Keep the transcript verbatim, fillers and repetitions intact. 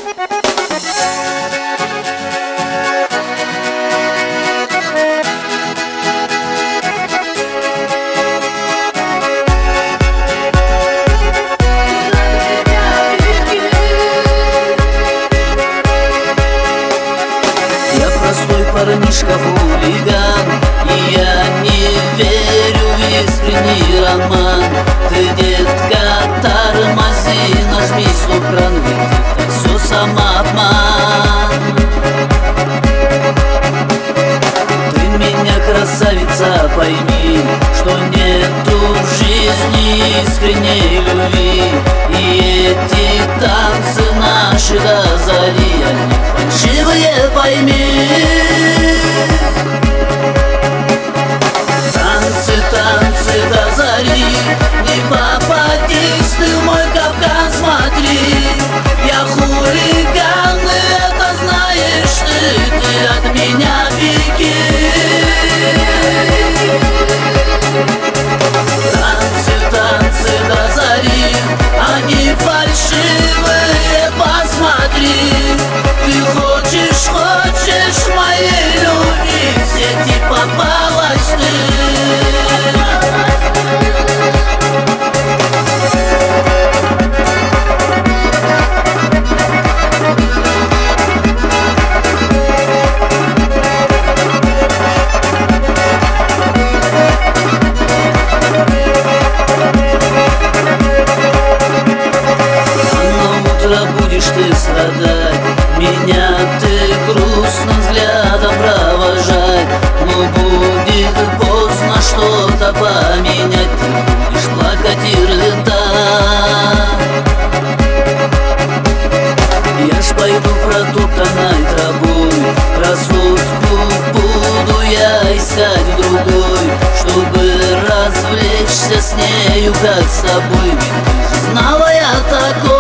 Парнишка-хулиган, и я не верю в искренний роман. Ты, детка, тормози, нажми стоп-кран, ведь это все самообман. Ты меня, красавица, пойми, что нету в жизни искренней любви. И эти танцы наши до зари, они фальшивые, пойми. Танцы, танцы до зари, не попадись ты в мой капкан, смотри. Я хулиган, и это знаешь ты, ты от меня беги. Танцы, танцы до зари, они фальшивые, посмотри. Ты хочешь, хочешь моей любви, в сети попалась ты. Будешь ты страдать, меня ты грустным взглядом провожать. Но будет поздно что-то поменять, ты будешь плакать и рыдать. Я ж пойду протоптанной травой, красотку буду я искать другой, чтобы развлечься с нею, как с тобой. Ведь ты же знала, я такой.